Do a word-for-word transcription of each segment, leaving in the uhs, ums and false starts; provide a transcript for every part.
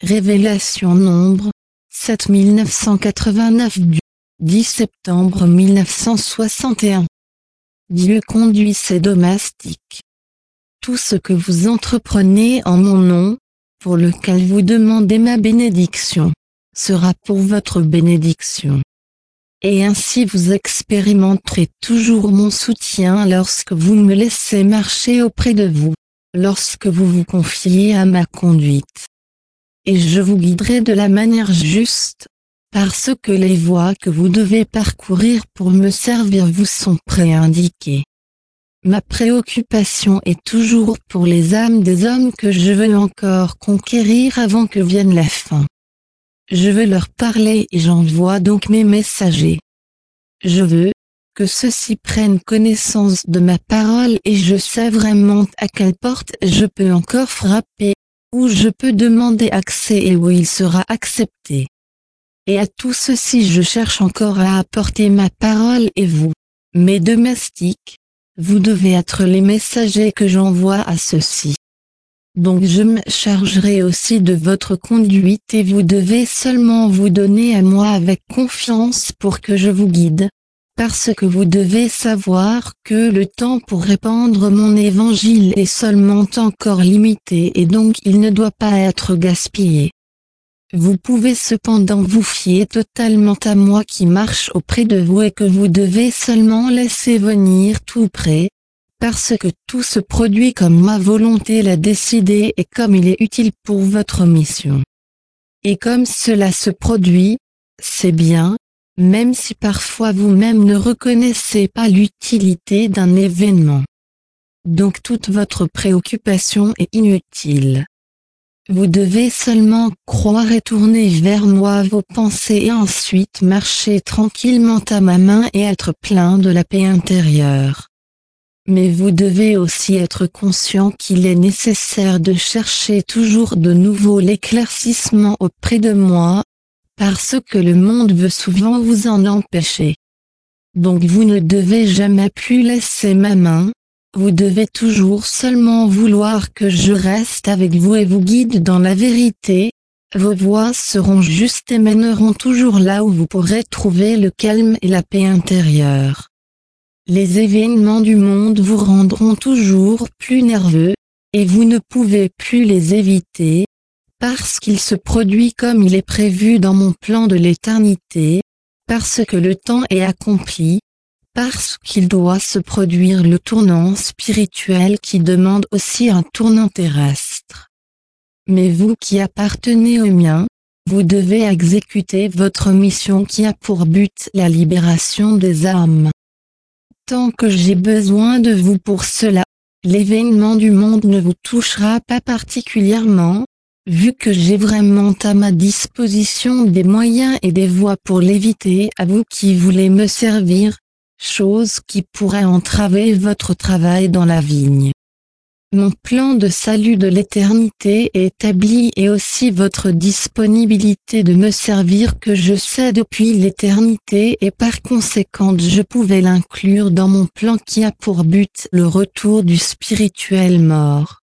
Révélation nombre sept mille neuf cent quatre-vingt-neuf du dix septembre mille neuf cent soixante et un. Dieu conduit ses domestiques. Tout ce que vous entreprenez en mon nom, pour lequel vous demandez ma bénédiction, sera pour votre bénédiction. Et ainsi vous expérimenterez toujours mon soutien lorsque vous me laissez marcher auprès de vous, lorsque vous vous confiez à ma conduite. Et je vous guiderai de la manière juste, parce que les voies que vous devez parcourir pour me servir vous sont préindiquées. Ma préoccupation est toujours pour les âmes des hommes que je veux encore conquérir avant que vienne la fin. Je veux leur parler et j'envoie donc mes messagers. Je veux que ceux-ci prennent connaissance de ma parole et je sais vraiment à quelle porte je peux encore frapper, où je peux demander accès et où il sera accepté. Et à tout ceci je cherche encore à apporter ma parole et vous, mes domestiques, vous devez être les messagers que j'envoie à ceux-ci. Donc je me chargerai aussi de votre conduite et vous devez seulement vous donner à moi avec confiance pour que je vous guide, parce que vous devez savoir que le temps pour répandre mon évangile est seulement encore limité et donc il ne doit pas être gaspillé. Vous pouvez cependant vous fier totalement à moi qui marche auprès de vous et que vous devez seulement laisser venir tout près, parce que tout se produit comme ma volonté l'a décidé et comme il est utile pour votre mission. Et comme cela se produit, c'est bien, même si parfois vous-même ne reconnaissez pas l'utilité d'un événement. Donc toute votre préoccupation est inutile. Vous devez seulement croire et tourner vers moi vos pensées et ensuite marcher tranquillement à ma main et être plein de la paix intérieure. Mais vous devez aussi être conscient qu'il est nécessaire de chercher toujours de nouveau l'éclaircissement auprès de moi, parce que le monde veut souvent vous en empêcher. Donc vous ne devez jamais plus laisser ma main, vous devez toujours seulement vouloir que je reste avec vous et vous guide dans la vérité, vos voies seront justes et mèneront toujours là où vous pourrez trouver le calme et la paix intérieure. Les événements du monde vous rendront toujours plus nerveux, et vous ne pouvez plus les éviter, parce qu'il se produit comme il est prévu dans mon plan de l'éternité, parce que le temps est accompli, parce qu'il doit se produire le tournant spirituel qui demande aussi un tournant terrestre. Mais vous qui appartenez au mien, vous devez exécuter votre mission qui a pour but la libération des âmes. Tant que j'ai besoin de vous pour cela, l'événement du monde ne vous touchera pas particulièrement, vu que j'ai vraiment à ma disposition des moyens et des voies pour l'éviter à vous qui voulez me servir, chose qui pourrait entraver votre travail dans la vigne. Mon plan de salut de l'éternité est établi et aussi votre disponibilité de me servir que je sais depuis l'éternité et par conséquent je pouvais l'inclure dans mon plan qui a pour but le retour du spirituel mort.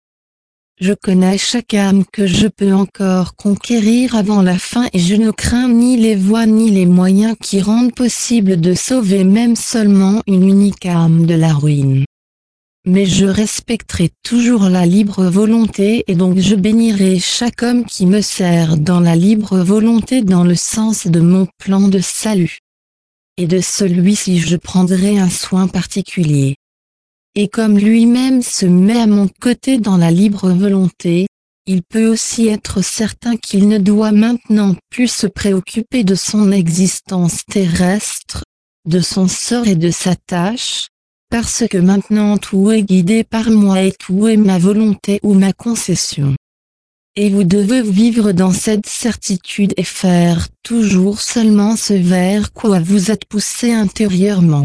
Je connais chaque âme que je peux encore conquérir avant la fin et je ne crains ni les voies ni les moyens qui rendent possible de sauver même seulement une unique âme de la ruine. Mais je respecterai toujours la libre volonté et donc je bénirai chaque homme qui me sert dans la libre volonté dans le sens de mon plan de salut. Et de celui-ci je prendrai un soin particulier. Et comme lui-même se met à mon côté dans la libre volonté, il peut aussi être certain qu'il ne doit maintenant plus se préoccuper de son existence terrestre, de son sort et de sa tâche, parce que maintenant tout est guidé par moi et tout est ma volonté ou ma concession. Et vous devez vivre dans cette certitude et faire toujours seulement ce vers quoi vous êtes poussé intérieurement.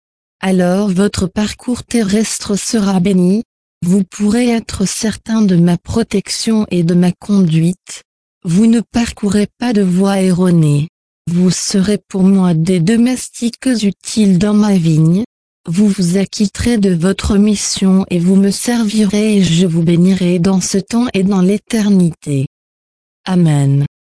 Alors votre parcours terrestre sera béni, vous pourrez être certain de ma protection et de ma conduite, vous ne parcourez pas de voies erronées, vous serez pour moi des domestiques utiles dans ma vigne, vous vous acquitterez de votre mission et vous me servirez et je vous bénirai dans ce temps et dans l'éternité. Amen.